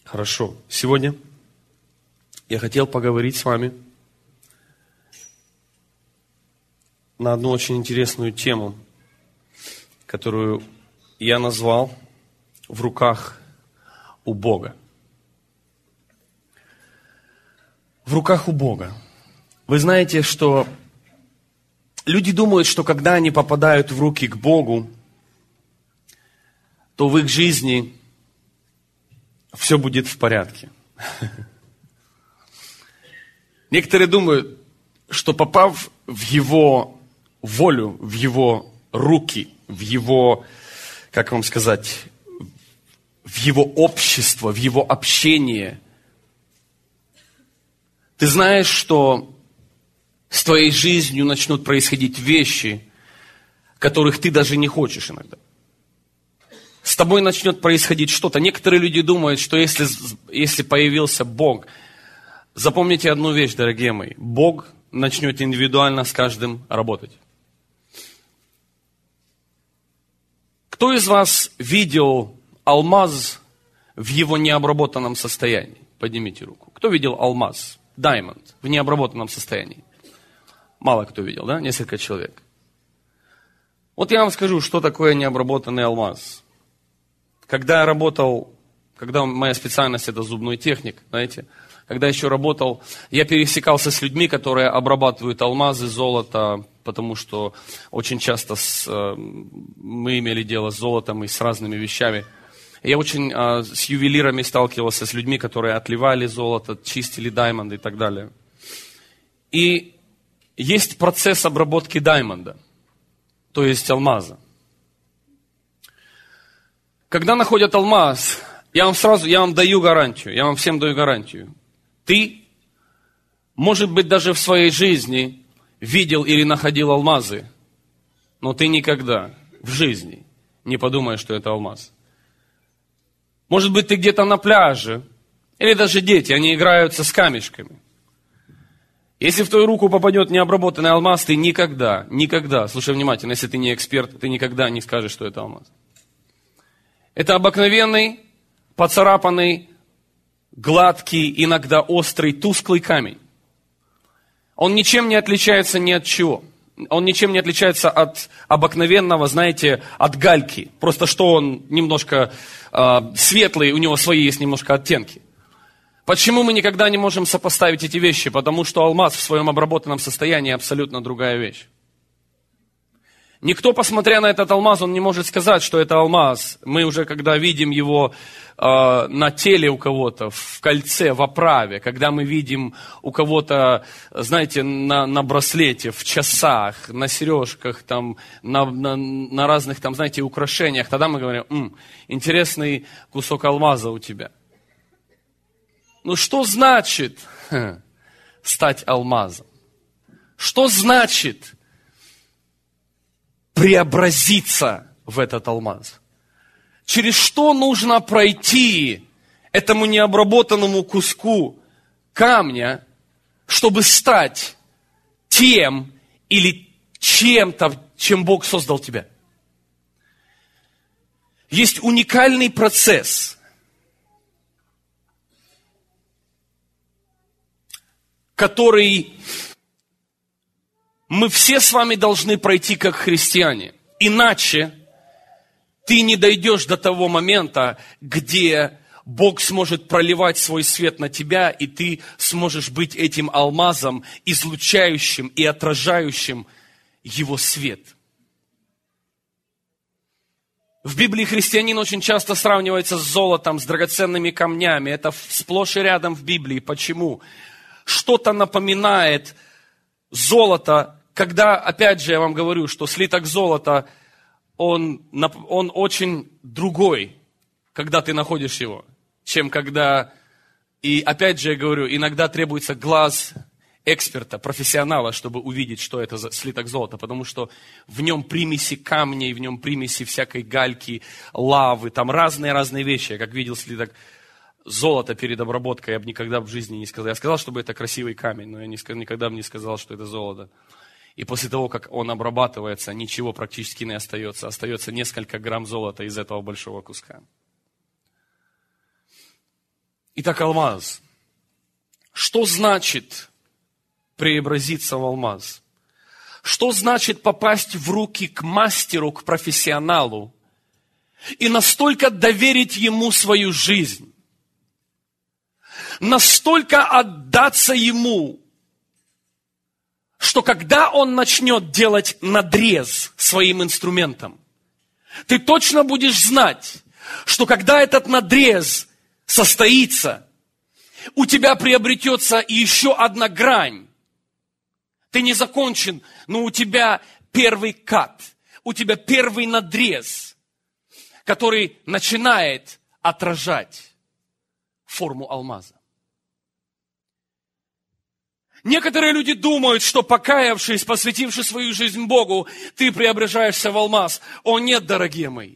Хорошо. Сегодня я хотел поговорить с вами на одну очень интересную тему, которую я назвал «В руках у Бога». В руках у Бога. Вы знаете, что люди думают, что когда они попадают в руки к Богу, то в их жизни все будет в порядке. Некоторые думают, что попав в Его волю, в Его руки, в Его, как вам сказать, в Его общество, в Его общение, ты знаешь, что с твоей жизнью начнут происходить вещи, которых ты даже не хочешь иногда. С тобой начнет происходить что-то. Некоторые люди думают, что если появился Бог, запомните одну вещь, дорогие мои, Бог начнет индивидуально с каждым работать. Кто из вас видел алмаз в его необработанном состоянии? Поднимите руку. Кто видел алмаз, diamond, в необработанном состоянии? Мало кто видел, да? Несколько человек. Вот я вам скажу, что такое необработанный алмаз. Когда моя специальность это зубной техник, знаете, когда еще работал, я пересекался с людьми, которые обрабатывают алмазы, золото, потому что очень часто мы имели дело с золотом и с разными вещами. Я очень с ювелирами сталкивался, с людьми, которые отливали золото, чистили даймонды и так далее. И есть процесс обработки даймонда, то есть алмаза. Когда находят алмаз, я вам даю гарантию, я вам всем даю гарантию. Ты, может быть, даже в своей жизни видел или находил алмазы, но ты никогда в жизни не подумаешь, что это алмаз. Может быть, ты где-то на пляже, или даже дети, они играются с камешками. Если в твою руку попадет необработанный алмаз, ты никогда, слушай внимательно, если ты не эксперт, ты никогда не скажешь, что это алмаз. Это обыкновенный, поцарапанный, гладкий, иногда острый, тусклый камень. Он ничем не отличается ни от чего. Он ничем не отличается от обыкновенного, знаете, от гальки. Просто что он немножко светлый, у него свои есть немножко оттенки. Почему мы никогда не можем сопоставить эти вещи? Потому что алмаз в своем обработанном состоянии абсолютно другая вещь. Никто, посмотря на этот алмаз, он не может сказать, что это алмаз. Мы уже, когда видим его на теле у кого-то, в кольце, в оправе, когда мы видим у кого-то, знаете, на браслете, в часах, на сережках, там, на разных, там, знаете, украшениях, тогда мы говорим, интересный кусок алмаза у тебя. Ну, что значит стать алмазом? Что значит преобразиться в этот алмаз? Через что нужно пройти этому необработанному куску камня, чтобы стать тем или чем-то, чем Бог создал тебя? Есть уникальный процесс, который мы все с вами должны пройти как христиане. Иначе ты не дойдешь до того момента, где Бог сможет проливать свой свет на тебя, и ты сможешь быть этим алмазом, излучающим и отражающим его свет. В Библии христианин очень часто сравнивается с золотом, с драгоценными камнями. Это сплошь и рядом в Библии. Почему? Что-то напоминает золото, когда, опять же, я вам говорю, что слиток золота, он очень другой, когда ты находишь его, чем когда... И опять же, я говорю, иногда требуется глаз эксперта, профессионала, чтобы увидеть, что это за слиток золота, потому что в нем примеси камней, в нем примеси всякой гальки, лавы, там разные вещи. Я как видел слиток золота перед обработкой, я бы никогда в жизни не сказал. Я сказал, чтобы это красивый камень, но я никогда бы не сказал, что это золото. И после того, как он обрабатывается, ничего практически не остается. Остается несколько грамм золота из этого большого куска. Итак, алмаз. Что значит преобразиться в алмаз? Что значит попасть в руки к мастеру, к профессионалу и настолько доверить ему свою жизнь, настолько отдаться ему, что когда он начнет делать надрез своим инструментом, ты точно будешь знать, что когда этот надрез состоится, у тебя приобретется еще одна грань. Ты не закончен, но у тебя первый кат, у тебя первый надрез, который начинает отражать форму алмаза. Некоторые люди думают, что покаявшись, посвятивши свою жизнь Богу, ты преображаешься в алмаз. О нет, дорогие мои.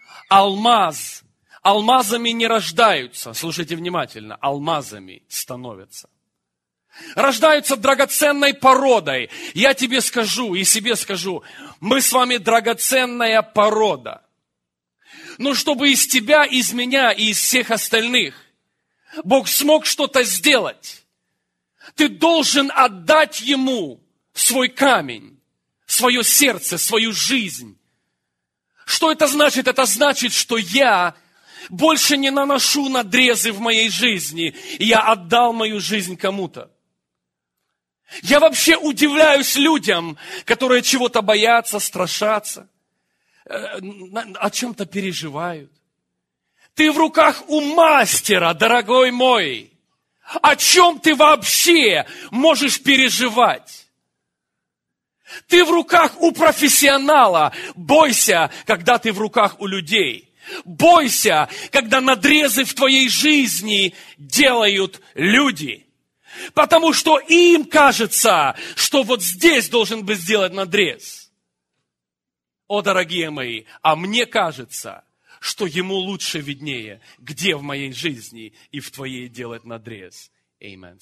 Алмазами не рождаются. Слушайте внимательно. Алмазами становятся. Рождаются драгоценной породой. Я тебе скажу и себе скажу, мы с вами драгоценная порода. Но чтобы из тебя, из меня и из всех остальных Бог смог что-то сделать, ты должен отдать Ему свой камень, свое сердце, свою жизнь. Что это значит? Это значит, что я больше не наношу надрезы в моей жизни, и я отдал мою жизнь кому-то. Я вообще удивляюсь людям, которые чего-то боятся, страшатся, о чем-то переживают. Ты в руках у мастера, дорогой мой. О чем ты вообще можешь переживать? Ты в руках у профессионала. Бойся, когда ты в руках у людей. Бойся, когда надрезы в твоей жизни делают люди. Потому что им кажется, что вот здесь должен быть сделан надрез. О, дорогие мои, а мне кажется, что ему лучше виднее, где в моей жизни и в твоей делать надрез. Amen.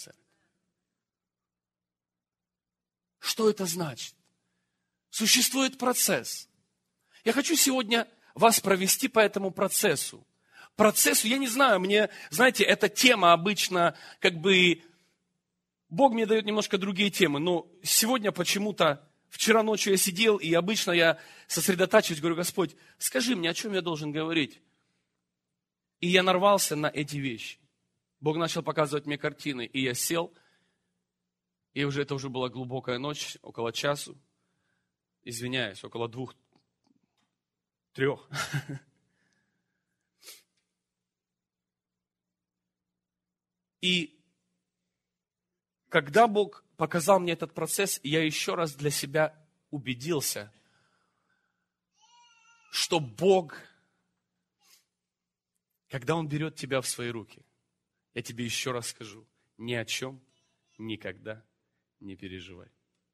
Что это значит? Существует процесс. Я хочу сегодня вас провести по этому процессу. Процессу, я не знаю, знаете, эта тема обычно Бог мне дает немножко другие темы, но сегодня почему-то, вчера ночью я сидел, и обычно я сосредотачиваюсь, говорю, Господь, скажи мне, о чем я должен говорить? И я нарвался на эти вещи. Бог начал показывать мне картины, и я сел, и это уже была глубокая ночь, около часу, извиняюсь, около 2-3. И когда Бог показал мне этот процесс, я еще раз для себя убедился, что Бог, когда Он берет тебя в свои руки, я тебе еще раз скажу, ни о чем никогда не переживай.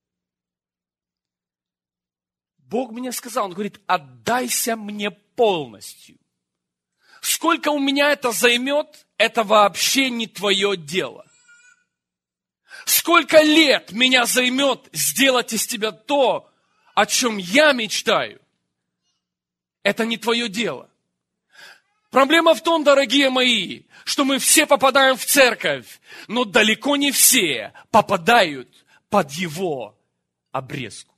Бог мне сказал, Он говорит, отдайся мне полностью. Сколько у меня это займет, это вообще не твое дело. Сколько лет меня займет сделать из тебя то, о чем я мечтаю, это не твое дело. Проблема в том, дорогие мои, что мы все попадаем в церковь, но далеко не все попадают под его обрезку.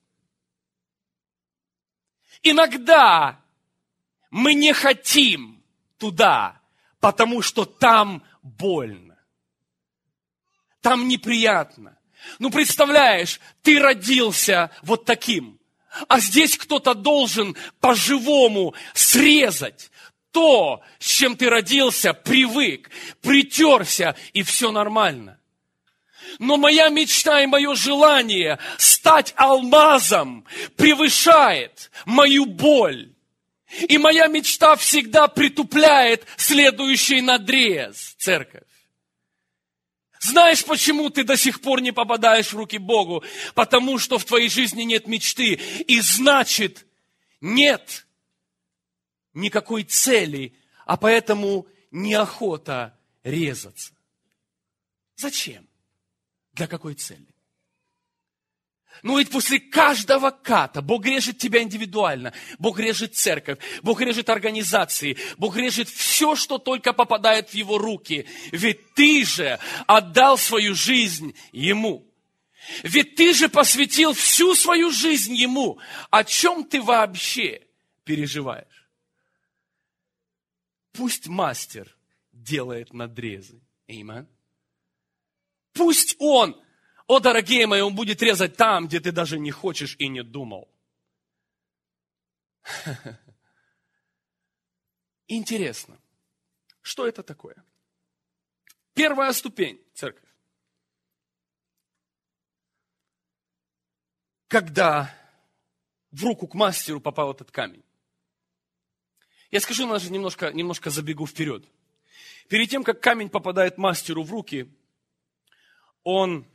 Иногда мы не хотим туда, потому что там больно. Там неприятно. Ну, представляешь, ты родился вот таким, а здесь кто-то должен по-живому срезать то, с чем ты родился, привык, притерся, и все нормально. Но моя мечта и мое желание стать алмазом превышает мою боль. И моя мечта всегда притупляет следующий надрез, церковь. Знаешь, почему ты до сих пор не попадаешь в руки Богу? Потому что в твоей жизни нет мечты. И значит, нет никакой цели, а поэтому неохота резаться. Зачем? Для какой цели? Но ведь после каждого ката Бог режет тебя индивидуально. Бог режет церковь, Бог режет организации, Бог режет все, что только попадает в Его руки. Ведь ты же отдал свою жизнь Ему. Ведь ты же посвятил всю свою жизнь Ему. О чем ты вообще переживаешь? Пусть мастер делает надрезы. Аминь. Пусть он, о, дорогие мои, он будет резать там, где ты даже не хочешь и не думал. Интересно, что это такое? Первая ступень, церковь. Когда в руку к мастеру попал этот камень. Я скажу, даже немножко забегу вперед. Перед тем, как камень попадает мастеру в руки, он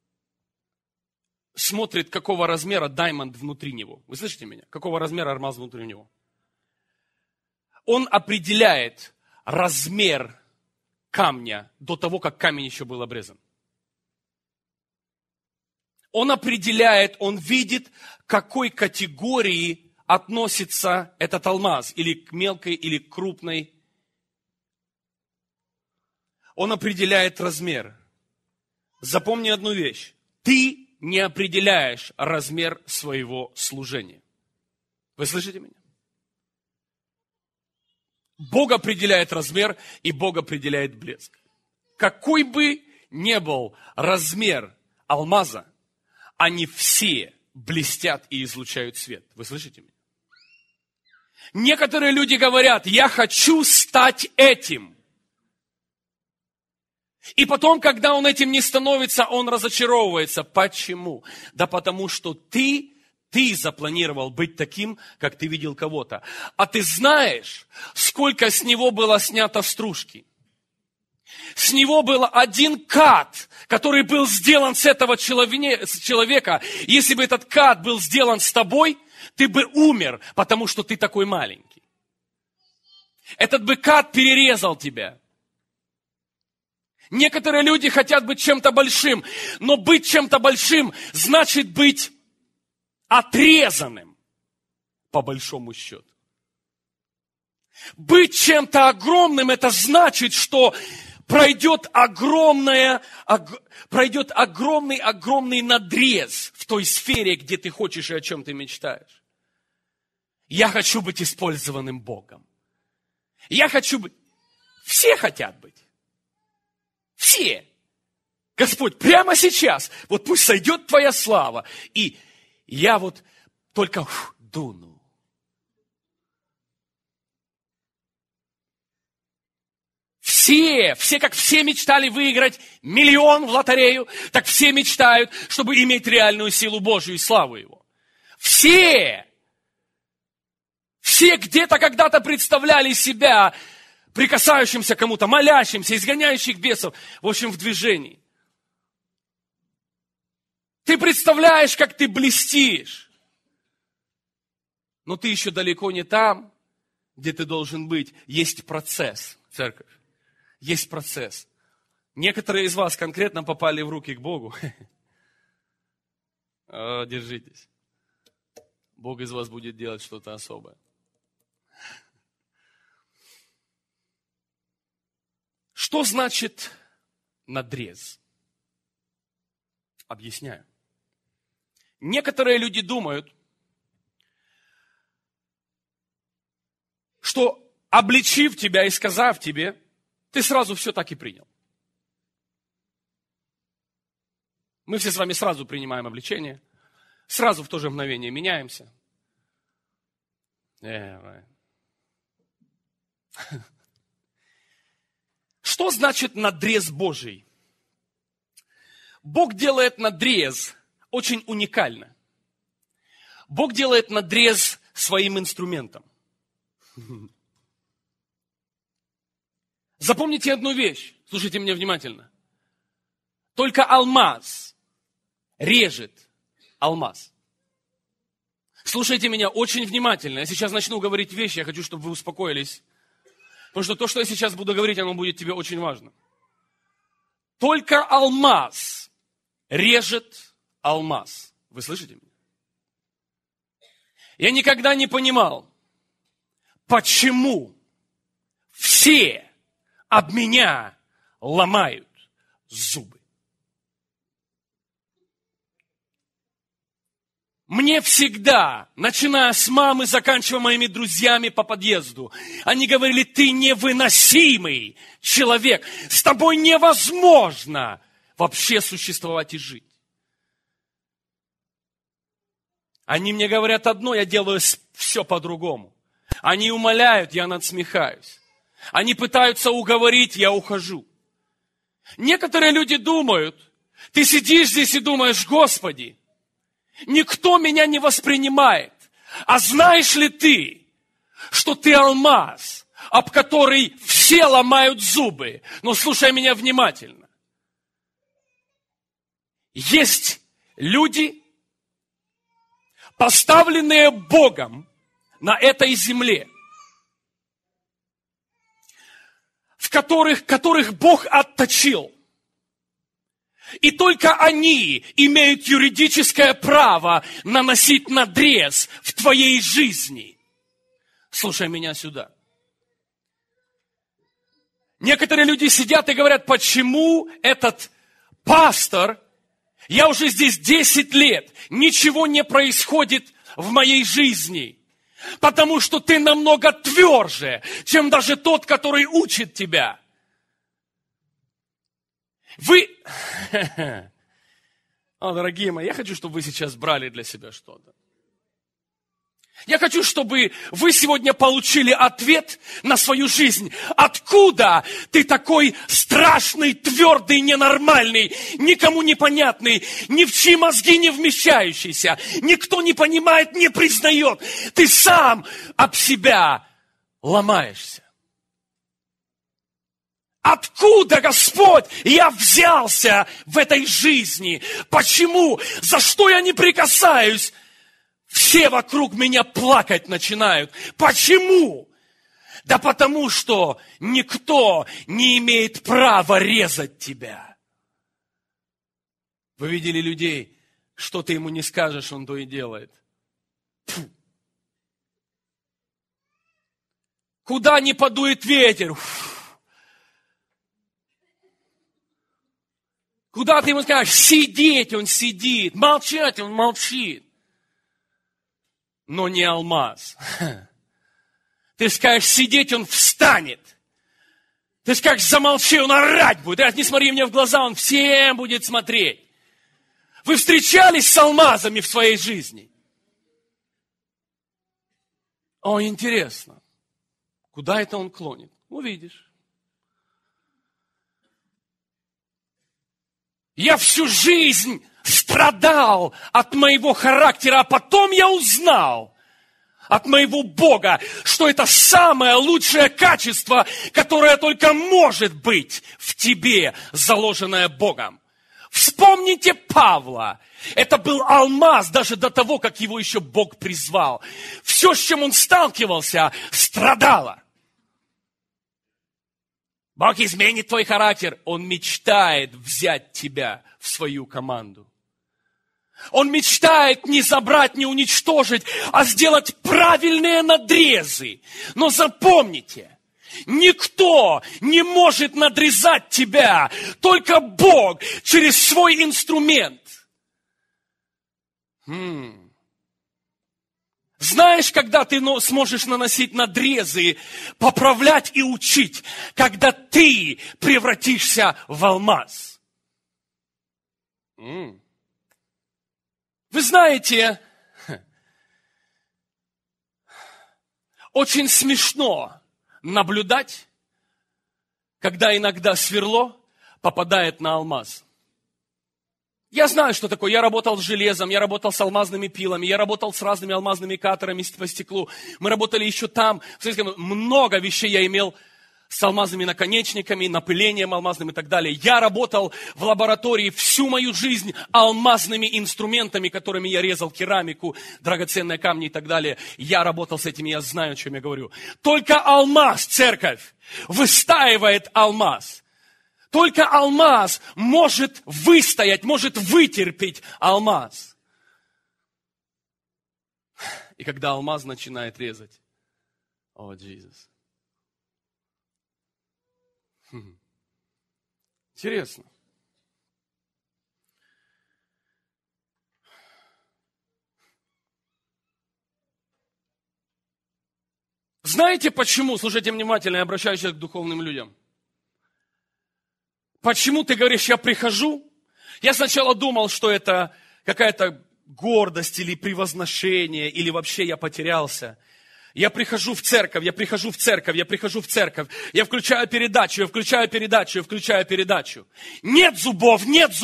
смотрит, какого размера даймонд внутри него. Вы слышите меня? Какого размера алмаз внутри него? Он определяет размер камня до того, как камень еще был обрезан. Он определяет, он видит, к какой категории относится этот алмаз. Или к мелкой, или к крупной. Он определяет размер. Запомни одну вещь. Ты не определяешь размер своего служения. Вы слышите меня? Бог определяет размер, и Бог определяет блеск. Какой бы ни был размер алмаза, они все блестят и излучают свет. Вы слышите меня? Некоторые люди говорят, я хочу стать этим. И потом, когда он этим не становится, он разочаровывается. Почему? Да потому что ты запланировал быть таким, как ты видел кого-то. А ты знаешь, сколько с него было снято стружки? С него был один кат, который был сделан с этого человека. Если бы этот кат был сделан с тобой, ты бы умер, потому что ты такой маленький. Этот бы кат перерезал тебя. Некоторые люди хотят быть чем-то большим, но быть чем-то большим значит быть отрезанным, по большому счету. Быть чем-то огромным, это значит, что пройдет огромный надрез в той сфере, где ты хочешь и о чем ты мечтаешь. Я хочу быть использованным Богом. Я хочу быть... Все хотят быть. Все. Господь, прямо сейчас, вот пусть сойдет Твоя слава, и я вот только дуну. Все как все мечтали выиграть 1 миллион в лотерею, так все мечтают, чтобы иметь реальную силу Божию и славу Его. Все где-то когда-то представляли себя прикасающимся к кому-то, молящимся, изгоняющих бесов, в общем, в движении. Ты представляешь, как ты блестишь, но ты еще далеко не там, где ты должен быть. Есть процесс, церковь, есть процесс. Некоторые из вас конкретно попали в руки к Богу. Держитесь. Бог из вас будет делать что-то особое. Что значит надрез? Объясняю. Некоторые люди думают, что обличив тебя и сказав тебе, ты сразу все так и принял. Мы все с вами сразу принимаем обличение, сразу в то же мгновение меняемся. Что значит надрез Божий? Бог делает надрез очень уникально. Бог делает надрез своим инструментом. Запомните одну вещь, слушайте меня внимательно. Только алмаз режет алмаз. Слушайте меня очень внимательно. Я сейчас начну говорить вещи, я хочу, чтобы вы успокоились. Потому что то, что я сейчас буду говорить, оно будет тебе очень важно. Только алмаз режет алмаз. Вы слышите меня? Я никогда не понимал, почему все об меня ломают зубы. Мне всегда, начиная с мамы, заканчивая моими друзьями по подъезду, они говорили: ты невыносимый человек, с тобой невозможно вообще существовать и жить. Они мне говорят одно, я делаю все по-другому. Они умоляют, я надсмехаюсь. Они пытаются уговорить, я ухожу. Некоторые люди думают, ты сидишь здесь и думаешь: Господи, никто меня не воспринимает. А знаешь ли ты, что ты алмаз, об который все ломают зубы? Но слушай меня внимательно. Есть люди, поставленные Богом на этой земле, в которых Бог отточил. И только они имеют юридическое право наносить надрез в твоей жизни. Слушай меня сюда. Некоторые люди сидят и говорят: почему этот пастор, я уже здесь 10 лет, ничего не происходит в моей жизни. Потому что ты намного тверже, чем даже тот, который учит тебя. Дорогие мои, я хочу, чтобы вы сейчас брали для себя что-то. Я хочу, чтобы вы сегодня получили ответ на свою жизнь. Откуда ты такой страшный, твердый, ненормальный, никому непонятный, ни в чьи мозги не вмещающийся, никто не понимает, не признает. Ты сам об себя ломаешься. Откуда, Господь, я взялся в этой жизни? Почему? За что я не прикасаюсь? Все вокруг меня плакать начинают. Почему? Да потому что никто не имеет права резать тебя. Вы видели людей, что ты ему не скажешь, он то и делает. Фу. Куда ни подует ветер. Куда ты ему скажешь сидеть, он сидит. Молчать, он молчит. Но не алмаз. Ты скажешь сидеть, он встанет. Ты скажешь замолчи, он орать будет. Не смотри мне в глаза, он всем будет смотреть. Вы встречались с алмазами в своей жизни? О, интересно. Куда это он клонит? Увидишь. Я всю жизнь страдал от моего характера, а потом я узнал от моего Бога, что это самое лучшее качество, которое только может быть в тебе, заложенное Богом. Вспомните Павла. Это был алмаз даже до того, как его еще Бог призвал. Все, с чем он сталкивался, страдало. Бог изменит твой характер. Он мечтает взять тебя в свою команду. Он мечтает не забрать, не уничтожить, а сделать правильные надрезы. Но запомните, никто не может надрезать тебя, только Бог через свой инструмент. Знаешь, когда ты сможешь наносить надрезы, поправлять и учить, когда ты превратишься в алмаз. Вы знаете, очень смешно наблюдать, когда иногда сверло попадает на алмаз. Я знаю, что такое. Я работал с железом, я работал с алмазными пилами, я работал с разными алмазными катерами по стеклу. Мы работали еще там. Много вещей я имел с алмазными наконечниками, напылением алмазным и так далее. Я работал в лаборатории всю мою жизнь алмазными инструментами, которыми я резал керамику, драгоценные камни и так далее. Я работал с этими, я знаю, о чем я говорю. Только алмаз, церковь, выстаивает алмаз. Только алмаз может выстоять, может вытерпеть алмаз. И когда алмаз начинает резать. О, Иисус. Интересно. Знаете почему? Слушайте внимательно, я обращаюсь к духовным людям. Почему ты говоришь, я прихожу? Я сначала думал, что это какая-то гордость или превозношение, или вообще я потерялся. Я прихожу в церковь, я включаю передачу. Нет зубов, нет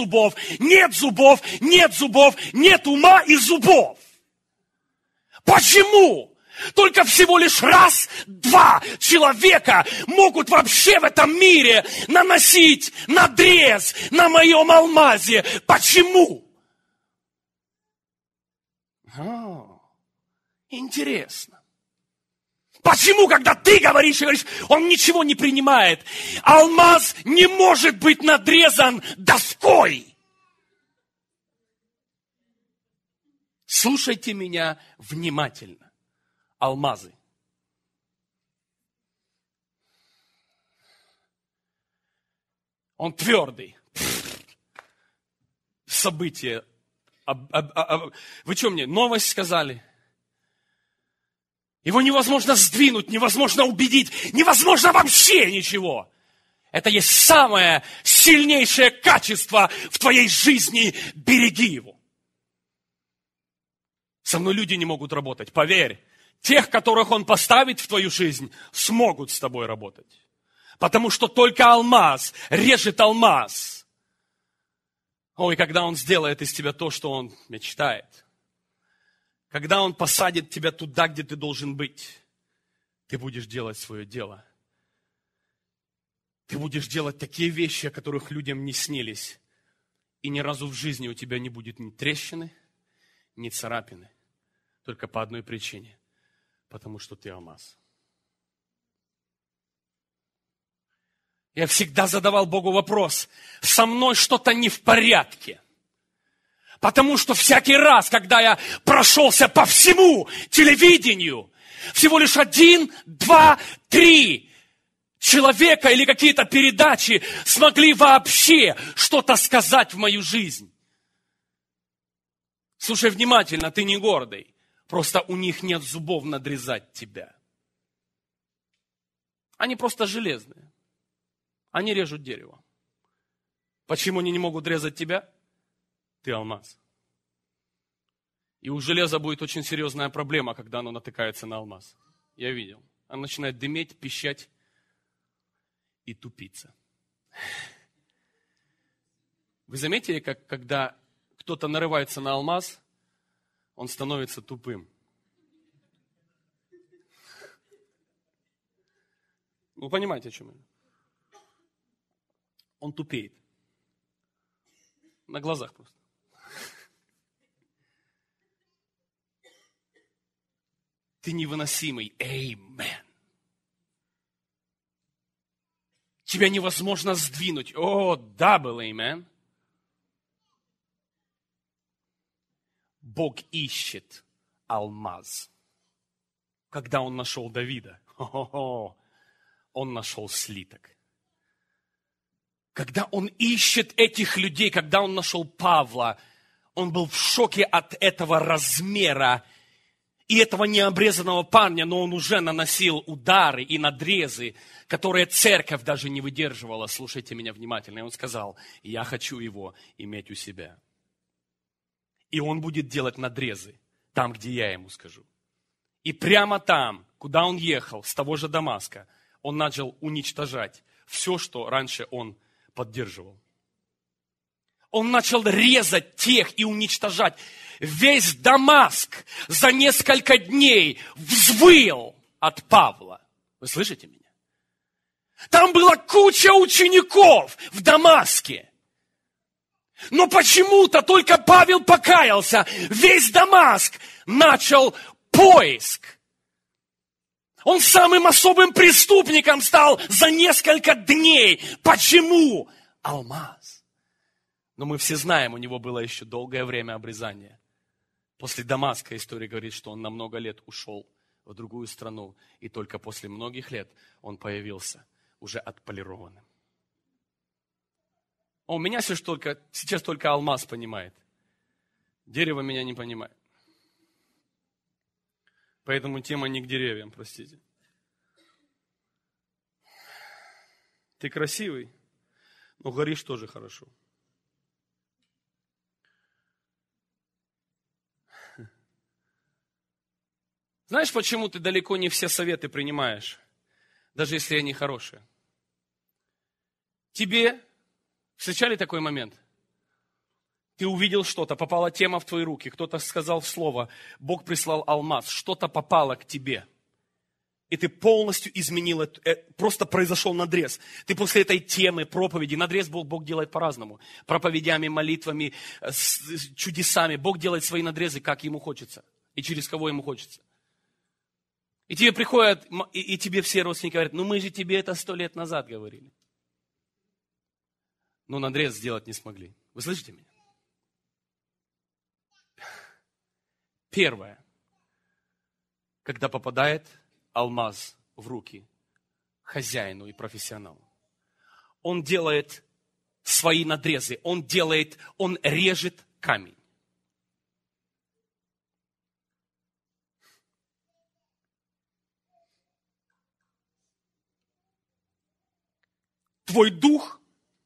ума и зубов. Почему? Только всего лишь раз-два человека могут вообще в этом мире наносить надрез на моем алмазе. Почему? Интересно. Почему, когда ты говоришь, он ничего не принимает? Алмаз не может быть надрезан доской. Слушайте меня внимательно. Алмазы. Он твердый. Событие. Вы что мне, новость сказали? Его невозможно сдвинуть, невозможно убедить, невозможно вообще ничего. Это есть самое сильнейшее качество в твоей жизни. Береги его. Со мной люди не могут работать, поверь. Тех, которых он поставит в твою жизнь, смогут с тобой работать. Потому что только алмаз режет алмаз. Ой, когда он сделает из тебя то, что он мечтает. Когда он посадит тебя туда, где ты должен быть. Ты будешь делать свое дело. Ты будешь делать такие вещи, о которых людям не снились. И ни разу в жизни у тебя не будет ни трещины, ни царапины. Только по одной причине. Потому что ты алмаз. Я всегда задавал Богу вопрос. Со мной что-то не в порядке. Потому что всякий раз, когда я прошелся по всему телевидению, всего лишь 1, 2, 3 человека или какие-то передачи смогли вообще что-то сказать в мою жизнь. Слушай внимательно, ты не гордый. Просто у них нет зубов надрезать тебя. Они просто железные. Они режут дерево. Почему они не могут резать тебя? Ты алмаз. И у железа будет очень серьезная проблема, когда оно натыкается на алмаз. Я видел. Оно начинает дыметь, пищать и тупиться. Вы заметили, как когда кто-то нарывается на алмаз, он становится тупым. Вы понимаете, о чем я? Он тупеет. На глазах просто. Ты невыносимый. Amen. Тебя невозможно сдвинуть. О, double amen. Бог ищет алмаз. Когда он нашел Давида, он нашел слиток. Когда он ищет этих людей, когда он нашел Павла, он был в шоке от этого размера и этого необрезанного парня, но он уже наносил удары и надрезы, которые церковь даже не выдерживала. Слушайте меня внимательно. И он сказал, я хочу его иметь у себя. И он будет делать надрезы там, где я ему скажу. И прямо там, куда он ехал, с того же Дамаска, он начал уничтожать все, что раньше он поддерживал. Он начал резать тех и уничтожать. Весь Дамаск за несколько дней взвыл от Павла. Вы слышите меня? Там была куча учеников в Дамаске. Но почему-то только Павел покаялся. Весь Дамаск начал поиск. Он самым особым преступником стал за несколько дней. Почему? Алмаз. Но мы все знаем, у него было еще долгое время обрезания. После Дамаска история говорит, что он на много лет ушел в другую страну, и только после многих лет он появился уже отполированным. У меня сейчас только алмаз понимает. Дерево меня не понимает. Поэтому тема не к деревьям, простите. Ты красивый, но горишь тоже хорошо. Знаешь, почему ты далеко не все советы принимаешь, даже если они хорошие? Тебе встречали такой момент? Ты увидел что-то, попала тема в твои руки, кто-то сказал слово, Бог прислал алмаз, что-то попало к тебе. И ты полностью изменил, просто произошел надрез. Ты после этой темы, проповеди, надрез Бог делает по-разному. Проповедями, молитвами, чудесами. Бог делает свои надрезы, как ему хочется. И через кого ему хочется. И тебе приходят, и тебе все родственники говорят, мы же тебе это 100 лет назад говорили. Но надрез сделать не смогли. Вы слышите меня? Первое. Когда попадает алмаз в руки хозяину и профессионалу, он делает свои надрезы, он режет камень. Твой дух,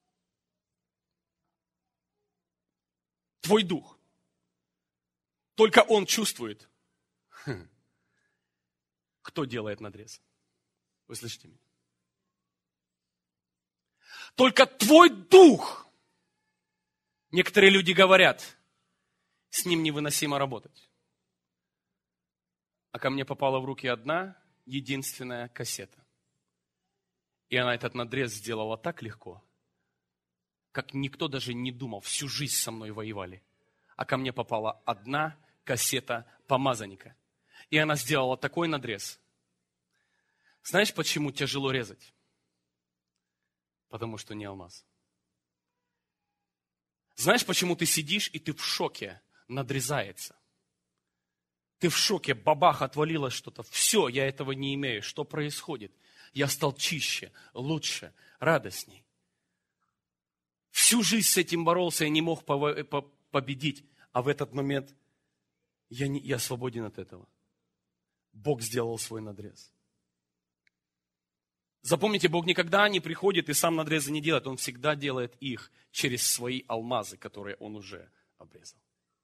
только он чувствует, кто делает надрез. Вы слышите меня? Только твой дух, некоторые люди говорят, с ним невыносимо работать. А ко мне попала в руки одна единственная кассета. И она этот надрез сделала так легко, как никто даже не думал. Всю жизнь со мной воевали. А ко мне попала одна кассета помазанника. И она сделала такой надрез. Знаешь, почему тяжело резать? Потому что не алмаз. Знаешь, почему ты сидишь и ты в шоке, надрезается? Ты в шоке, бабах, отвалилось что-то. Все, я этого не имею. Что происходит? Я стал чище, лучше, радостней. Всю жизнь с этим боролся, я не мог победить. А в этот момент я свободен от этого. Бог сделал свой надрез. Запомните, Бог никогда не приходит и сам надрезы не делает. Он всегда делает их через свои алмазы, которые Он уже обрезал.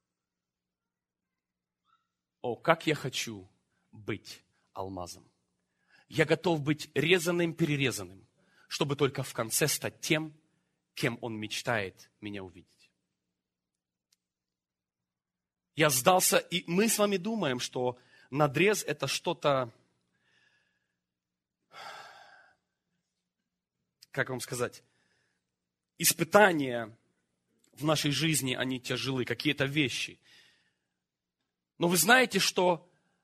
О, как я хочу быть алмазом. Я готов быть резаным, перерезанным, чтобы только в конце стать тем, кем Он мечтает меня увидеть. Я сдался, и мы с вами думаем, что надрез – это что-то, как вам сказать, испытания в нашей жизни, они тяжелы, какие-то вещи. Но вы знаете, что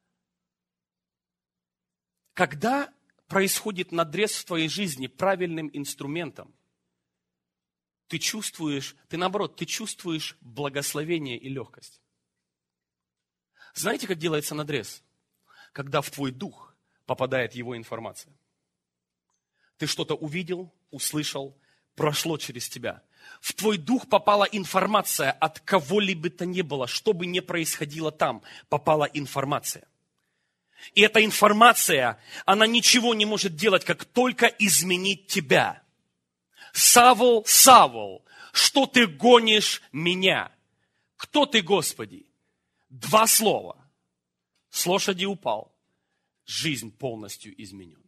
когда происходит надрез в твоей жизни правильным инструментом, ты чувствуешь благословение и легкость. Знаете, как делается надрез? Когда в твой дух попадает его информация. Ты что-то увидел, услышал, прошло через тебя. В твой дух попала информация от кого-либо то ни было, что бы ни происходило там, попала информация. И эта информация, она ничего не может делать, как только изменить тебя. Савл, Савл, что ты гонишь меня? Кто ты, Господи? 2 слова. С лошади упал. Жизнь полностью изменена.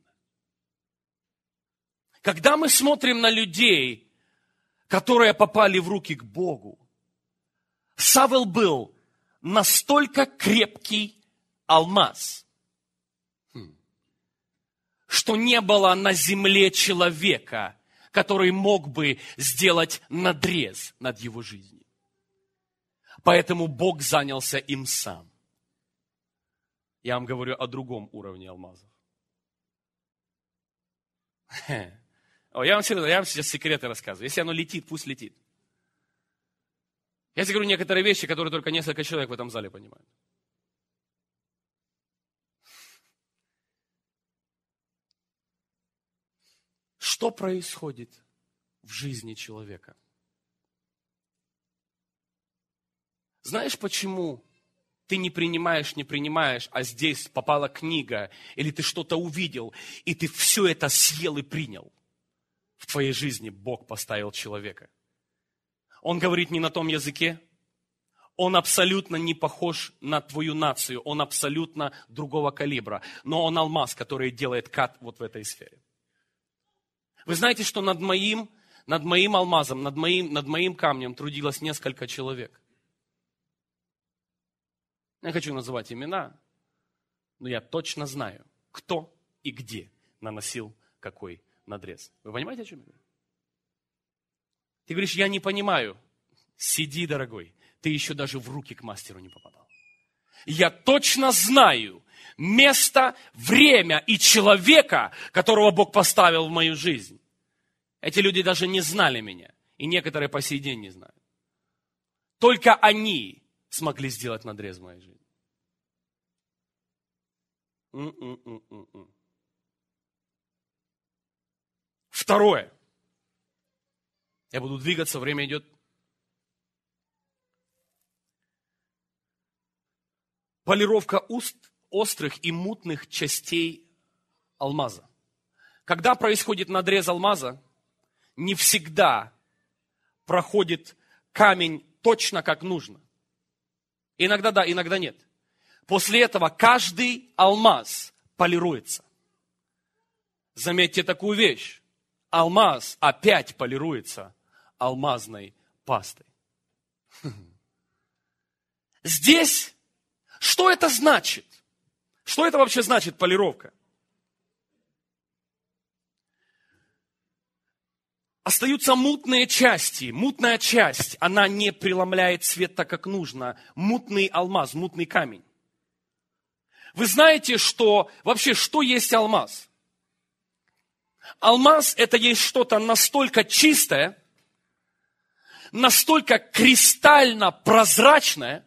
Когда мы смотрим на людей, которые попали в руки к Богу, Савл был настолько крепкий алмаз, что не было на земле человека, который мог бы сделать надрез над его жизнью. Поэтому Бог занялся им сам. Я вам говорю о другом уровне алмазов. Я вам сейчас секреты рассказываю. Если оно летит, пусть летит. Я тебе говорю некоторые вещи, которые только несколько человек в этом зале понимают. Что происходит в жизни человека? Знаешь, почему ты не принимаешь, а здесь попала книга, или ты что-то увидел, и ты все это съел и принял? В твоей жизни Бог поставил человека. Он говорит не на том языке, он абсолютно не похож на твою нацию, он абсолютно другого калибра, но он алмаз, который делает кат вот в этой сфере. Вы знаете, что над моим алмазом, над моим камнем трудилось несколько человек. Я хочу называть имена, но я точно знаю, кто и где наносил какой надрез. Вы понимаете, о чем я говорю? Ты говоришь, я не понимаю. Сиди, дорогой, ты еще даже в руки к мастеру не попадал. Я точно знаю место, время и человека, которого Бог поставил в мою жизнь. Эти люди даже не знали меня, и некоторые по сей день не знают. Только они смогли сделать надрез в моей жизни. Второе. Я буду двигаться, время идет. Полировка острых и мутных частей алмаза. Когда происходит надрез алмаза, не всегда проходит камень точно как нужно. Иногда да, иногда нет. После этого каждый алмаз полируется. Заметьте такую вещь. Алмаз опять полируется алмазной пастой. Здесь, что это значит? Что это вообще значит полировка? Остаются мутные части. Мутная часть, она не преломляет свет так, как нужно. Мутный алмаз, мутный камень. Вы знаете, что вообще, что есть алмаз? Алмаз – это есть что-то настолько чистое, настолько кристально прозрачное,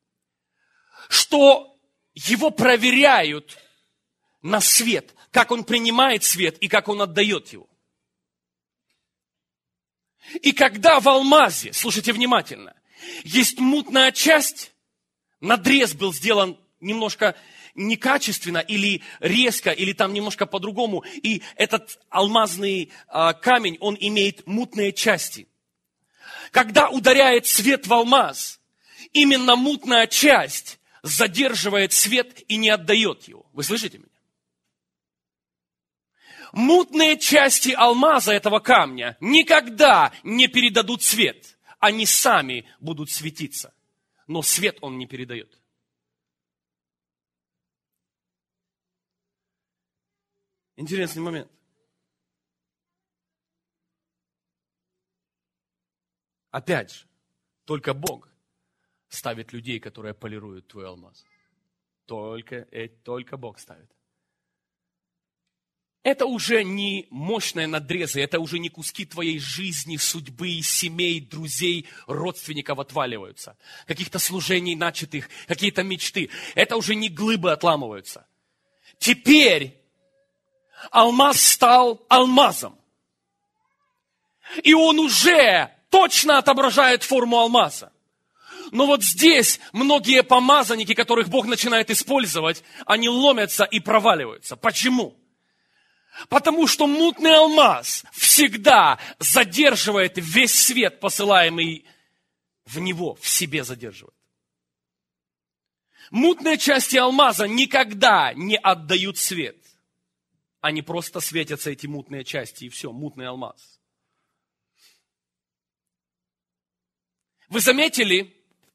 что его проверяют на свет, как он принимает свет и как он отдает его. И когда в алмазе, слушайте внимательно, есть мутная часть, надрез был сделан немножко некачественно или резко, или там немножко по-другому, и этот алмазный камень, он имеет мутные части. Когда ударяет свет в алмаз, именно мутная часть задерживает свет и не отдает его. Вы слышите меня? Мутные части алмаза этого камня никогда не передадут свет. Они сами будут светиться. Но свет он не передает. Интересный момент. Опять же, только Бог ставит людей, которые полируют твой алмаз. Только Бог ставит. Это уже не мощные надрезы, это уже не куски твоей жизни, судьбы, семей, друзей, родственников отваливаются. Каких-то служений начатых, какие-то мечты. Это уже не глыбы отламываются. Теперь алмаз стал алмазом. И он уже точно отображает форму алмаза. Но вот здесь многие помазанники, которых Бог начинает использовать, они ломятся и проваливаются. Почему? Потому что мутный алмаз всегда задерживает весь свет, посылаемый в него, в себе задерживает. Мутные части алмаза никогда не отдают свет. Они просто светятся, эти мутные части, и все, мутный алмаз. Вы заметили,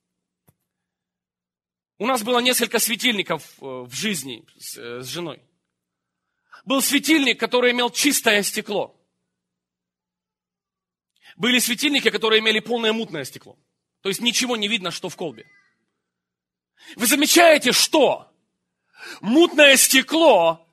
у нас было несколько светильников в жизни с женой. Был светильник, который имел чистое стекло. Были светильники, которые имели полное мутное стекло. То есть ничего не видно, что в колбе. Вы замечаете, что мутное стекло...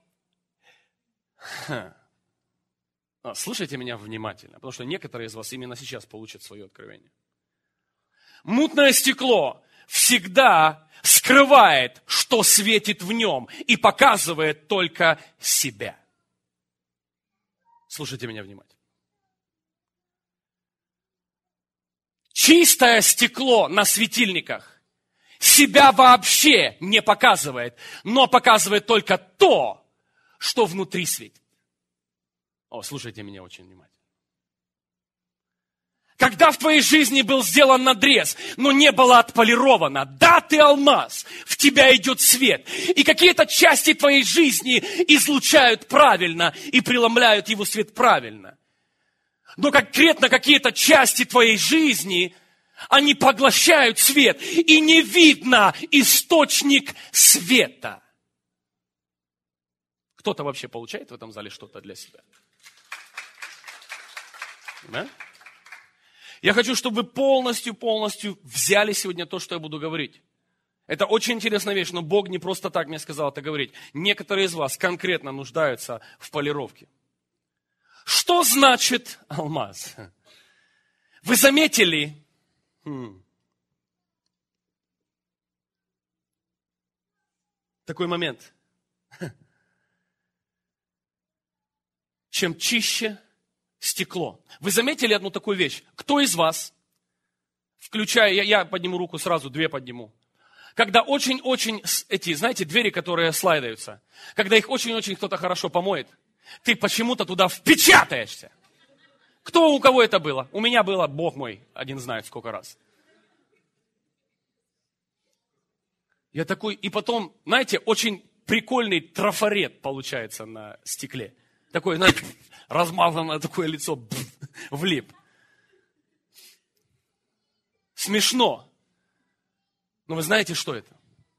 Слушайте меня внимательно, потому что некоторые из вас именно сейчас получат свое откровение. Мутное стекло всегда скрывает, что светит в нем, и показывает только себя. Слушайте меня внимательно. Чистое стекло на светильниках себя вообще не показывает, но показывает только то, что внутри светит. О, слушайте меня очень внимательно. Когда в твоей жизни был сделан надрез, но не было отполировано, да, ты алмаз, в тебя идет свет, и какие-то части твоей жизни излучают правильно и преломляют его свет правильно. Но конкретно какие-то части твоей жизни, они поглощают свет, и не видно источник света. Кто-то вообще получает в этом зале что-то для себя? Да? Я хочу, чтобы вы полностью взяли сегодня то, что я буду говорить. Это очень интересная вещь, но Бог не просто так мне сказал это говорить. Некоторые из вас конкретно нуждаются в полировке. Что значит алмаз? Вы заметили? Такой момент. Чем чище стекло. Вы заметили одну такую вещь? Кто из вас, включая, я подниму руку сразу, 2 подниму. Когда очень-очень, эти, знаете, двери, которые слайдаются, когда их очень-очень кто-то хорошо помоет, ты почему-то туда впечатаешься. У кого это было? У меня было, Бог мой, один знает сколько раз. Я такой, и потом, знаете, очень прикольный трафарет получается на стекле. Такой, знаете, размазанное такое лицо, влип. Смешно. Но вы знаете, что это?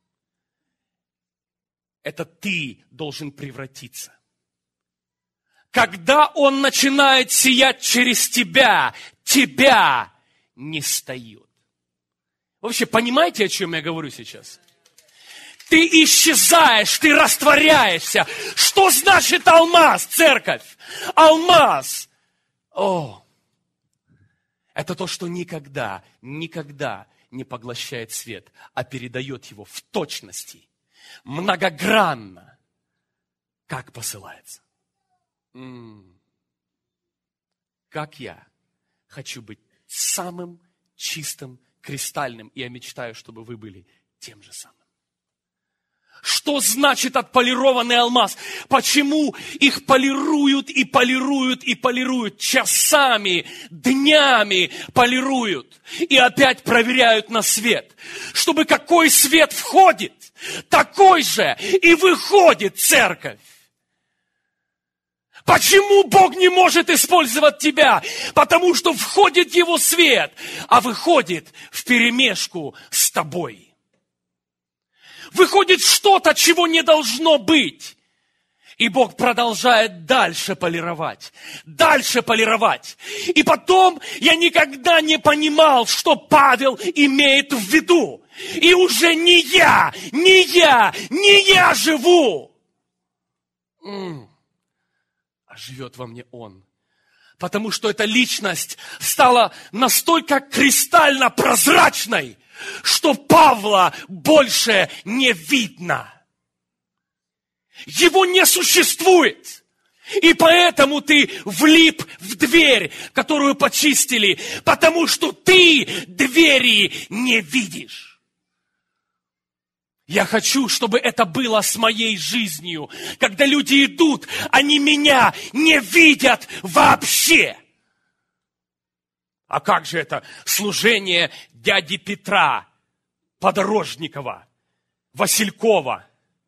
Это ты должен превратиться. Когда он начинает сиять через тебя не встает. Вообще, понимаете, о чем я говорю сейчас? Ты исчезаешь, ты растворяешься. Что значит алмаз, церковь? Алмаз. Это то, что никогда не поглощает свет, а передает его в точности, многогранно, как посылается. Как я хочу быть самым чистым, кристальным, и я мечтаю, чтобы вы были тем же самым. Что значит отполированный алмаз? Почему их полируют и полируют и полируют? Часами, днями полируют. И опять проверяют на свет. Чтобы какой свет входит, такой же и выходит церковь. Почему Бог не может использовать тебя? Потому что входит Его свет, а выходит вперемешку с тобой. Выходит что-то, чего не должно быть. И Бог продолжает дальше полировать. Дальше полировать. И потом я никогда не понимал, что Павел имеет в виду. И уже не я живу. А живет во мне Он. Потому что эта личность стала настолько кристально прозрачной, что Павла больше не видно. Его не существует. И поэтому ты влип в дверь, которую почистили, потому что ты двери не видишь. Я хочу, чтобы это было с моей жизнью. Когда люди идут, они меня не видят вообще. А как же это служение дяди Петра, Подорожникова, Василькова?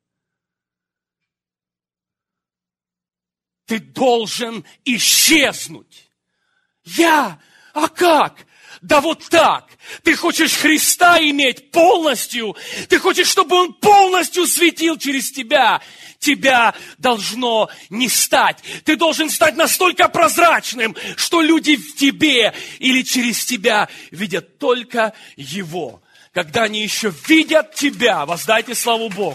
Ты должен исчезнуть. А как? Да вот так. Ты хочешь Христа иметь полностью? Ты хочешь, чтобы Он полностью светил через тебя? Тебя должно не стать. Ты должен стать настолько прозрачным, что люди в тебе или через тебя видят только Его. Когда они еще видят тебя, воздайте славу Богу.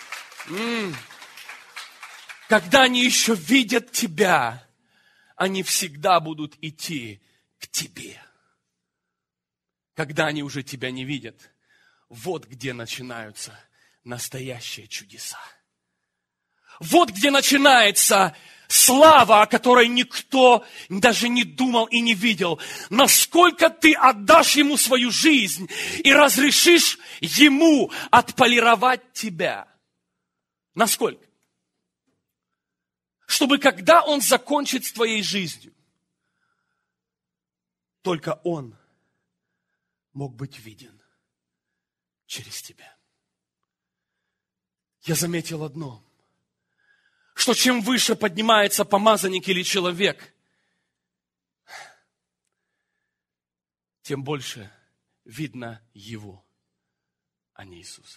Когда они еще видят тебя, они всегда будут идти к тебе. когда они уже тебя не видят, вот где начинаются настоящие чудеса. Вот где начинается слава, о которой никто даже не думал и не видел. Насколько ты отдашь Ему свою жизнь и разрешишь Ему отполировать тебя. Насколько? Чтобы когда Он закончит с твоей жизнью, только Он мог быть виден через тебя. Я заметил одно, что чем выше поднимается помазанник или человек, тем больше видно его, а не Иисуса.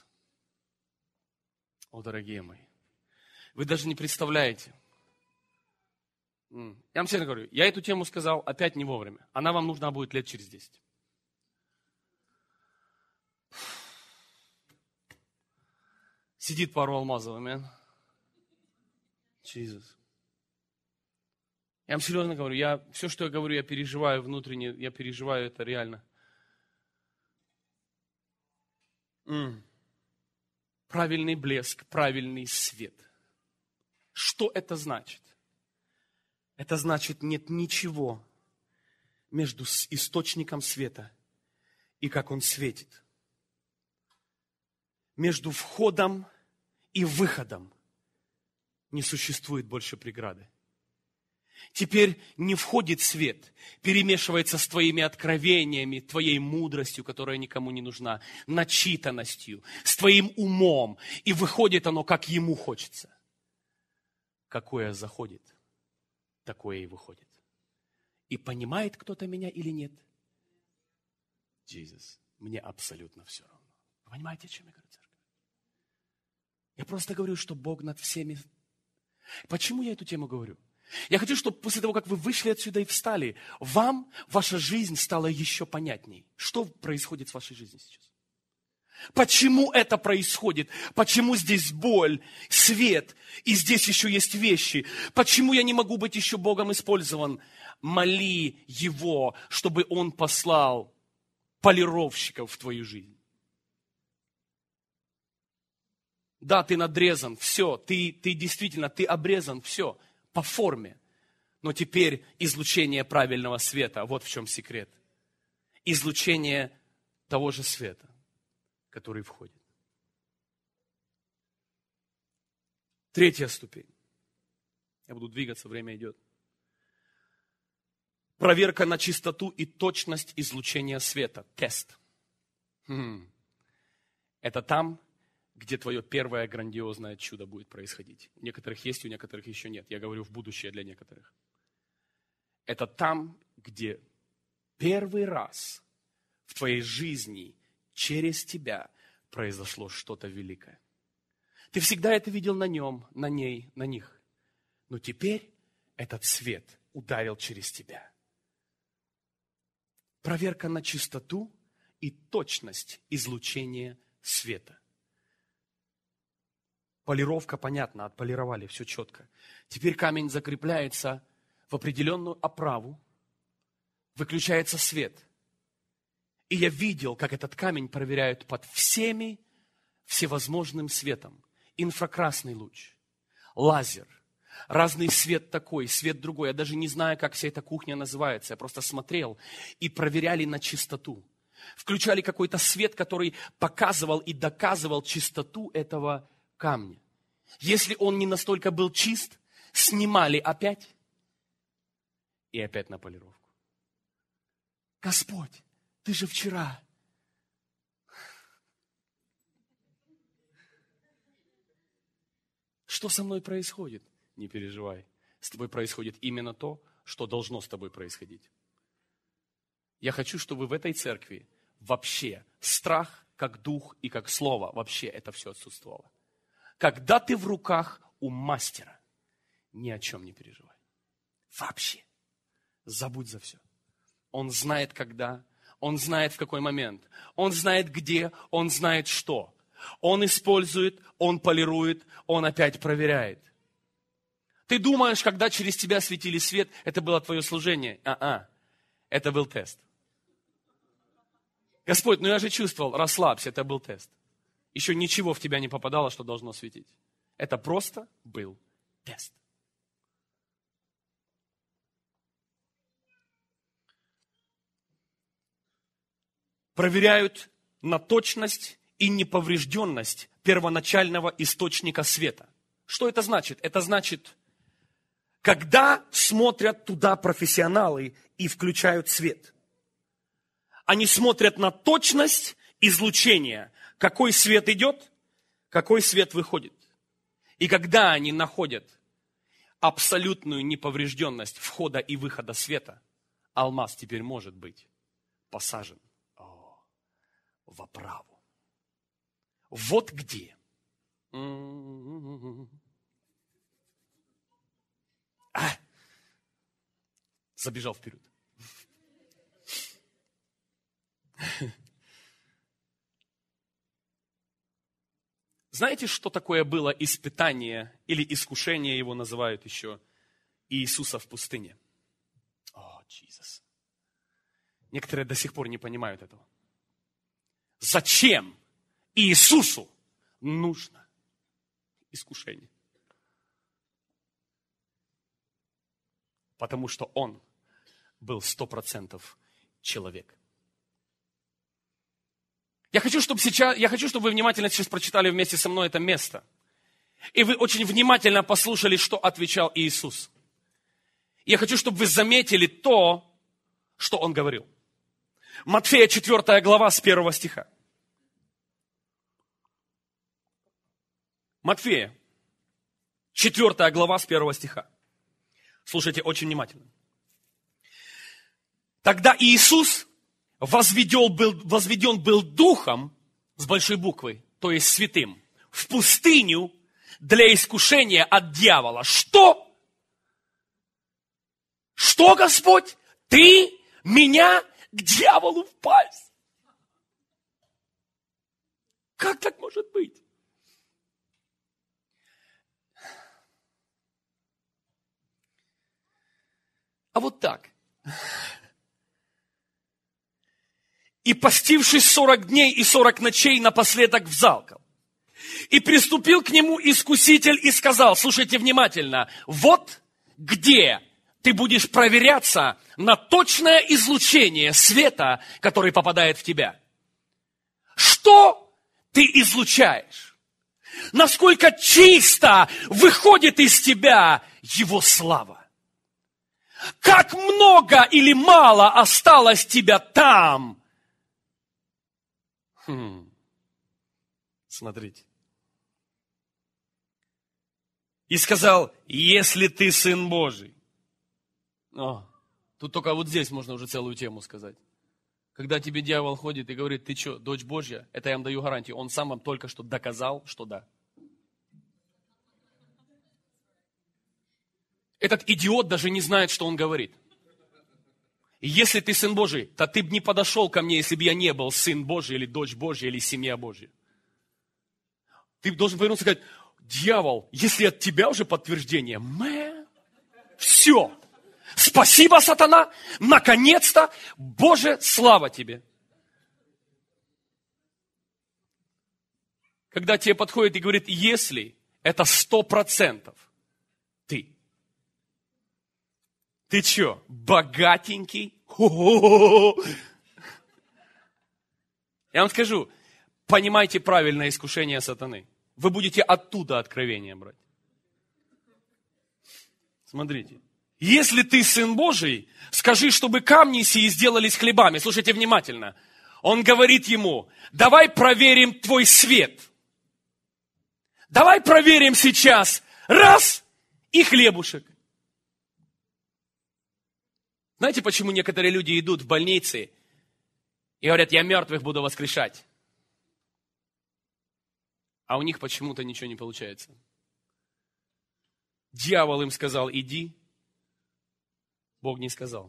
О, дорогие мои, вы даже не представляете. Я вам честно говорю, я эту тему сказал опять не вовремя. Она вам нужна будет лет через 10. Сидит пару алмазов, амин. Иисус. Я вам серьезно говорю, все, что я говорю, я переживаю внутренне, я переживаю это реально. Правильный блеск, правильный свет. Что это значит? Это значит, нет ничего между источником света и как он светит. Между входом и выходом не существует больше преграды. Теперь не входит свет, перемешивается с твоими откровениями, твоей мудростью, которая никому не нужна, начитанностью, с твоим умом, и выходит оно, как ему хочется. Какое заходит, такое и выходит. И понимает кто-то меня или нет? Иисус, мне абсолютно все равно. Вы понимаете, о чем я говорю, церковь? Я просто говорю, что Бог над всеми. Почему я эту тему говорю? Я хочу, чтобы после того, как вы вышли отсюда и встали, вам ваша жизнь стала еще понятней. Что происходит с вашей жизнью сейчас? Почему это происходит? Почему здесь боль, свет, и здесь еще есть вещи? Почему я не могу быть еще Богом использован? Моли Его, чтобы Он послал полировщиков в твою жизнь. Да, ты надрезан, все, ты действительно, ты обрезан, все, по форме. Но теперь излучение правильного света, вот в чем секрет. Излучение того же света, который входит. Третья ступень. Я буду двигаться, время идет. Проверка на чистоту и точность излучения света. Тест. Это там, где твое первое грандиозное чудо будет происходить. У некоторых есть, у некоторых еще нет. Я говорю в будущее для некоторых. Это там, где первый раз в твоей жизни через тебя произошло что-то великое. Ты всегда это видел на нем, на ней, на них. Но теперь этот свет ударил через тебя. Проверка на чистоту и точность излучения света. Полировка, понятно, отполировали, все четко. Теперь камень закрепляется в определенную оправу, выключается свет. И я видел, как этот камень проверяют под всевозможным светом. Инфракрасный луч, лазер, разный свет такой, свет другой. Я даже не знаю, как вся эта кухня называется. Я просто смотрел и проверяли на чистоту. Включали какой-то свет, который показывал и доказывал чистоту этого камня. Если он не настолько был чист, снимали опять и опять на полировку. Господь, ты же вчера. Что со мной происходит? Не переживай. С тобой происходит именно то, что должно с тобой происходить. Я хочу, чтобы в этой церкви вообще страх, как дух и как слово, вообще это все отсутствовало. Когда ты в руках у мастера, ни о чем не переживай. Вообще. Забудь за все. Он знает, когда, он знает, в какой момент, он знает, где, он знает, что. Он использует, он полирует, он опять проверяет. Ты думаешь, когда через тебя светили свет, это было твое служение? Это был тест. Господь, ну я же чувствовал, расслабься, это был тест. Еще ничего в тебя не попадало, что должно светить. Это просто был тест. Проверяют на точность и неповрежденность первоначального источника света. Что это значит? Это значит, когда смотрят туда профессионалы и включают свет, они смотрят на точность излучения, какой свет идет, какой свет выходит. И когда они находят абсолютную неповрежденность входа и выхода света, алмаз теперь может быть посажен в оправу. Вот где. Забежал вперед. Знаете, что такое было испытание или искушение, его называют еще, Иисуса в пустыне? О, Иисус. Некоторые до сих пор не понимают этого. Зачем Иисусу нужно искушение? Потому что Он был 100% человек. Я хочу, чтобы вы внимательно сейчас прочитали вместе со мной это место. И вы очень внимательно послушали, что отвечал Иисус. Я хочу, чтобы вы заметили то, что Он говорил. Матфея 4 глава с 1 стиха. Матфея 4 глава с 1 стиха. Слушайте очень внимательно. Тогда Иисус возведен был духом, с большой буквы, то есть святым, в пустыню для искушения от дьявола. Что? Что, Господь? Ты меня к дьяволу в пасть? Как так может быть? А вот так. И постившись 40 дней и 40 ночей, напоследок взалкал. И приступил к нему искуситель и сказал, слушайте внимательно, вот где ты будешь проверяться на точное излучение света, который попадает в тебя. Что ты излучаешь? Насколько чисто выходит из тебя его слава? Как много или мало осталось тебя там? Смотрите. И сказал, если ты Сын Божий. Тут только вот здесь можно уже целую тему сказать. Когда тебе дьявол ходит и говорит, ты что, дочь Божья? Это я вам даю гарантию. Он сам вам только что доказал, что да. Этот идиот даже не знает, что он говорит. Если ты Сын Божий, то ты бы не подошел ко мне, если бы я не был Сын Божий, или дочь Божья, или семья Божья. Ты должен повернуться и сказать, дьявол, если от тебя уже подтверждение, все. Спасибо, сатана, наконец-то, Боже, слава тебе. Когда тебе подходит и говорит, если это 100% ты. Ты что, богатенький? Я вам скажу, понимайте правильное искушение сатаны. Вы будете оттуда откровение брать. Смотрите. Если ты Сын Божий, скажи, чтобы камни сии сделались хлебами. Слушайте внимательно. Он говорит ему, давай проверим твой свет. Давай проверим сейчас. Раз, и хлебушек. Знаете, почему некоторые люди идут в больницы и говорят, я мертвых буду воскрешать? А у них почему-то ничего не получается. Дьявол им сказал, иди. Бог не сказал.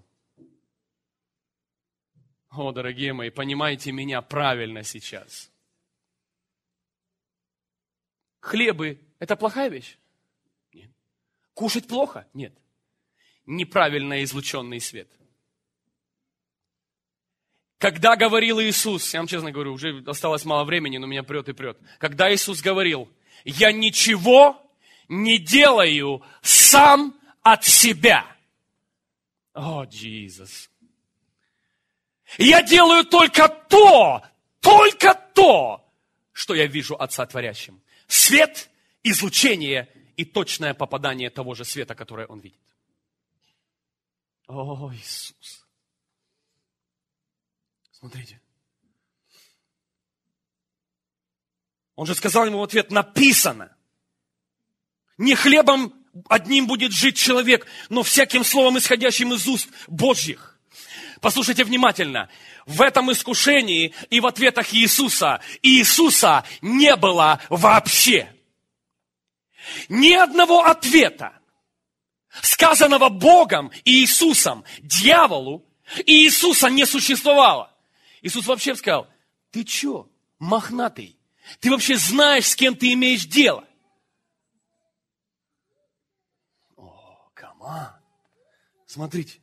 О, дорогие мои, понимаете меня правильно сейчас. Хлебы – это плохая вещь? Нет. Кушать плохо? Нет. Неправильно излученный свет. Когда говорил Иисус, я вам честно говорю, уже осталось мало времени, но меня прет и прет. Когда Иисус говорил, я ничего не делаю сам от себя. О, Иисус. Я делаю только то, что я вижу Отца творящим. Свет, излучение и точное попадание того же света, которое Он видит. О, Иисус. Смотрите. Он же сказал ему в ответ, написано. Не хлебом одним будет жить человек, но всяким словом, исходящим из уст Божьих. Послушайте внимательно. В этом искушении и в ответах Иисуса не было вообще. Ни одного ответа, сказанного Богом и Иисусом дьяволу, и Иисуса не существовало. Иисус вообще сказал, ты что, мохнатый? Ты вообще знаешь, с кем ты имеешь дело? О, камон. Смотрите.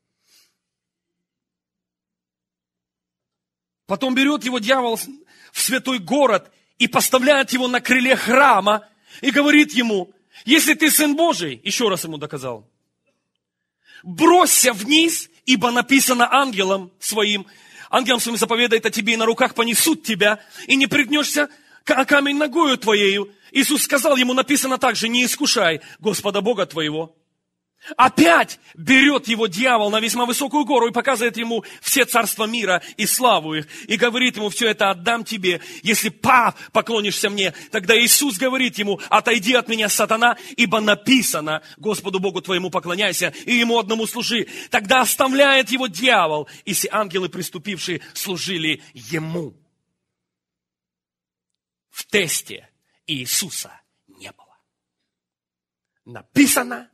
Потом берет его дьявол в святой город и поставляет его на крыле храма и говорит ему, если ты Сын Божий, еще раз ему доказал, бросься вниз, ибо написано ангелом своим заповедает о тебе, и на руках понесут тебя, и не пригнешься камень ногою твоею. Иисус сказал ему, написано также, не искушай Господа Бога твоего. Опять берет его дьявол на весьма высокую гору и показывает ему все царства мира и славу их. И говорит ему, все это отдам тебе, если поклонишься мне. Тогда Иисус говорит ему, отойди от меня, сатана, ибо написано, Господу Богу твоему поклоняйся и ему одному служи. Тогда оставляет его дьявол, и все ангелы, приступившие, служили ему. В тесте Иисуса не было. Написано.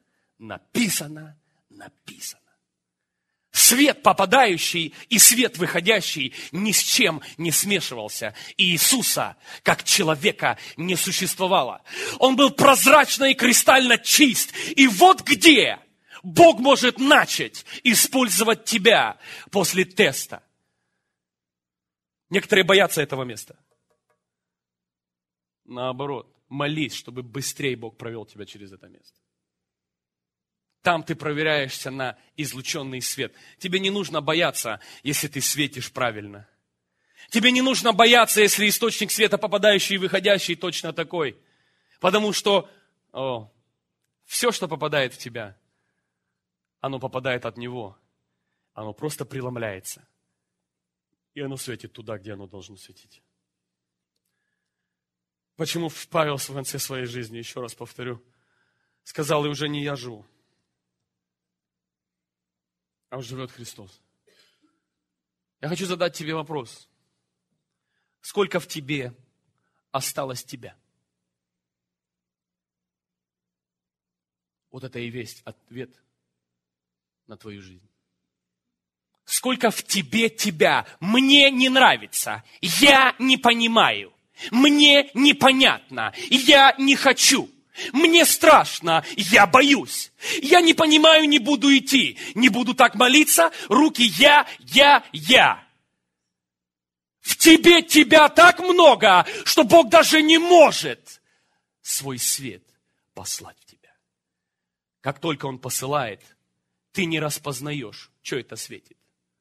Свет попадающий и свет выходящий ни с чем не смешивался. И Иисуса, как человека, не существовало. Он был прозрачно и кристально чист. И вот где Бог может начать использовать тебя после теста. Некоторые боятся этого места. Наоборот, молись, чтобы быстрее Бог провел тебя через это место. Там ты проверяешься на излученный свет. Тебе не нужно бояться, если ты светишь правильно. Тебе не нужно бояться, если источник света, попадающий и выходящий, точно такой. Потому что все, что попадает в тебя, оно попадает от Него. Оно просто преломляется. И оно светит туда, где оно должно светить. Почему Павел в конце своей жизни, еще раз повторю, сказал, и уже не я живу, а живет Христос. Я хочу задать тебе вопрос. Сколько в тебе осталось тебя? Вот это и есть ответ на твою жизнь. Сколько в тебе тебя? Мне не нравится, я не понимаю, мне непонятно, я не хочу. Мне страшно, я боюсь. Я не понимаю, не буду идти. Не буду так молиться. Руки я. В тебе тебя так много, что Бог даже не может свой свет послать в тебя. Как только Он посылает, ты не распознаешь, что это светит.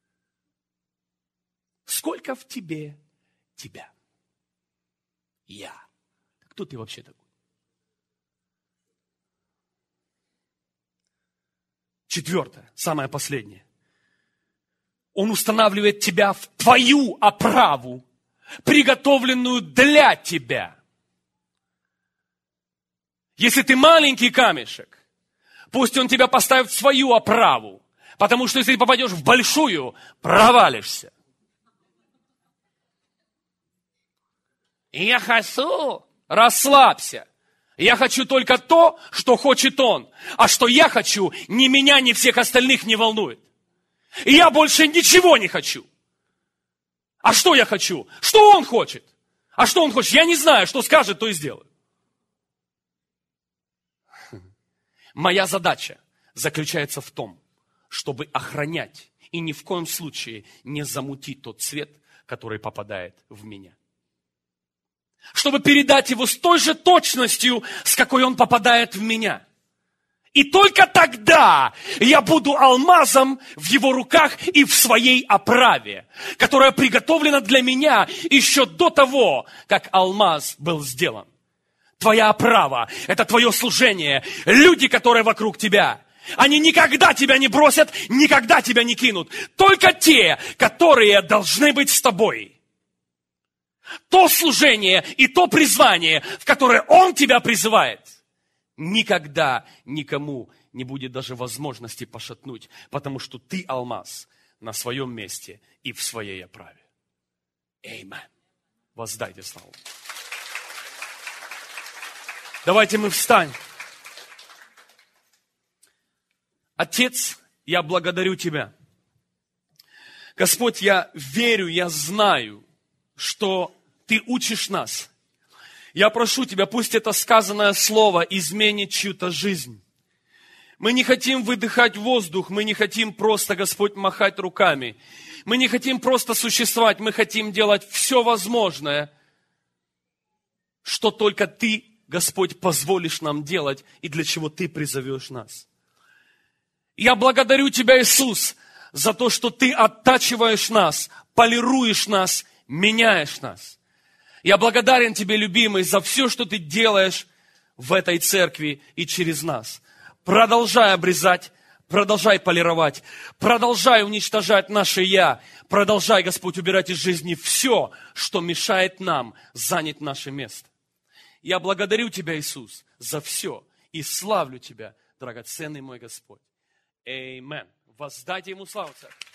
Сколько в тебе тебя? Я. Кто ты вообще такой? Четвертое, самое последнее. Он устанавливает тебя в твою оправу, приготовленную для тебя. Если ты маленький камешек, пусть он тебя поставит в свою оправу, потому что если ты попадешь в большую, провалишься. Я хочу, расслабься. Я хочу только то, что хочет Он. А что я хочу, ни меня, ни всех остальных не волнует. И я больше ничего не хочу. А что я хочу? Что Он хочет? А что Он хочет? Я не знаю, что скажет, то и сделаю. Моя задача заключается в том, чтобы охранять и ни в коем случае не замутить тот свет, который попадает в меня. Чтобы передать его с той же точностью, с какой он попадает в меня. И только тогда я буду алмазом в его руках и в своей оправе, которая приготовлена для меня еще до того, как алмаз был сделан. Твоя оправа – это твое служение. Люди, которые вокруг тебя, они никогда тебя не бросят, никогда тебя не кинут. Только те, которые должны быть с тобой. То служение и то призвание, в которое Он тебя призывает, никогда никому не будет даже возможности пошатнуть, потому что ты алмаз на своем месте и в своей оправе. Аминь. Воздайте славу. Давайте мы встанем. Отец, я благодарю Тебя. Господь, я верю, я знаю, что Ты учишь нас. Я прошу Тебя, пусть это сказанное слово изменит чью-то жизнь. Мы не хотим выдыхать воздух, мы не хотим просто, Господь, махать руками. Мы не хотим просто существовать, мы хотим делать все возможное, что только Ты, Господь, позволишь нам делать и для чего Ты призовешь нас. Я благодарю Тебя, Иисус, за то, что Ты оттачиваешь нас, полируешь нас, меняешь нас. Я благодарен Тебе, любимый, за все, что Ты делаешь в этой церкви и через нас. Продолжай обрезать, продолжай полировать, продолжай уничтожать наше «я», продолжай, Господь, убирать из жизни все, что мешает нам занять наше место. Я благодарю Тебя, Иисус, за все и славлю Тебя, драгоценный мой Господь. Аминь. Воздайте Ему славу, церковь.